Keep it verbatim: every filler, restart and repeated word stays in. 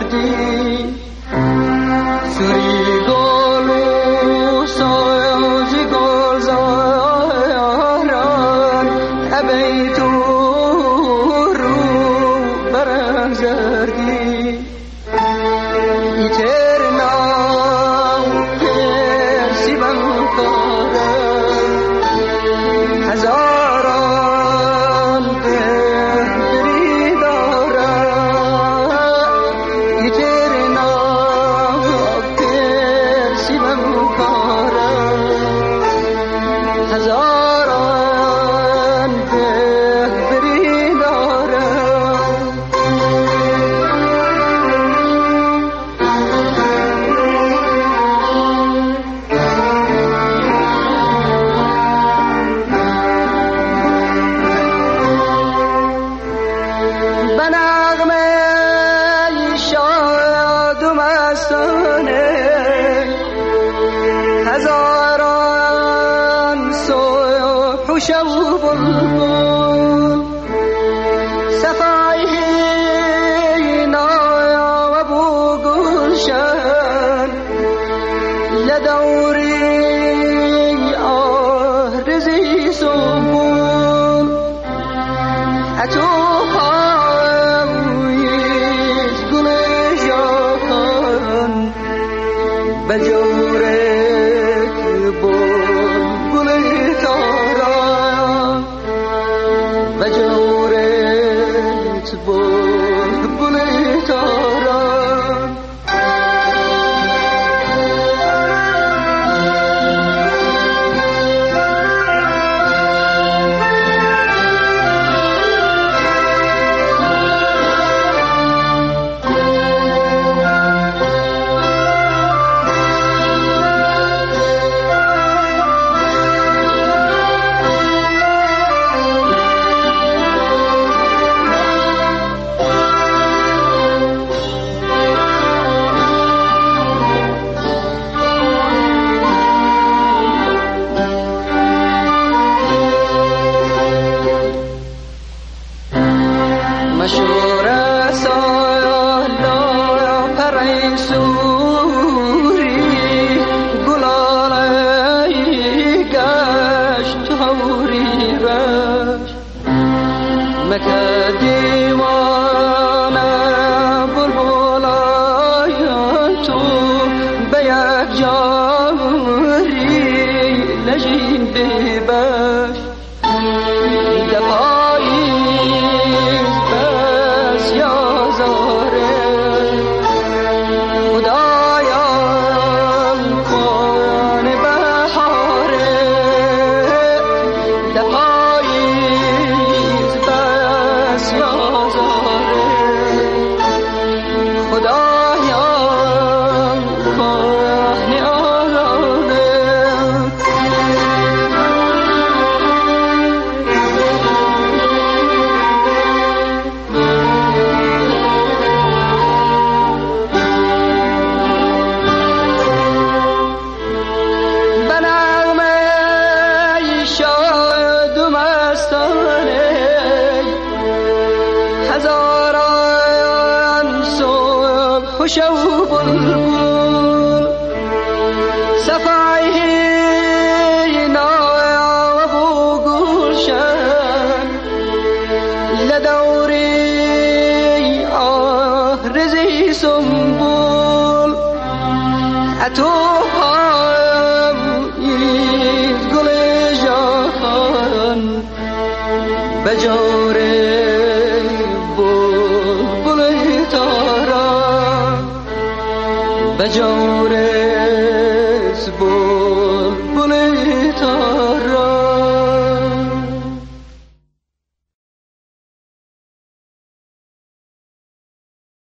گردی سوری گل و سازی گلزاران ابی تو رو برگردی ایترنا کسی بنکاره هزاران دری داره ایترنا کسی بنکاره هزاران دری داره هزاران صبح و شب و بلبل صفای نایا و بو گلشن لدوری آرزی سنبول اتو خواهیز گل جاکن بجوره مشوره سالا پرای سوری گلالی گشت هوری بش مکه دیوانه بلبلای تو به یک جاری لجیده بش هزاران صبح و شب و بلبل صفای نایا و بو گلشن لدوری آرزی سنبول اتو خواهیز گل جهان بجوره بجو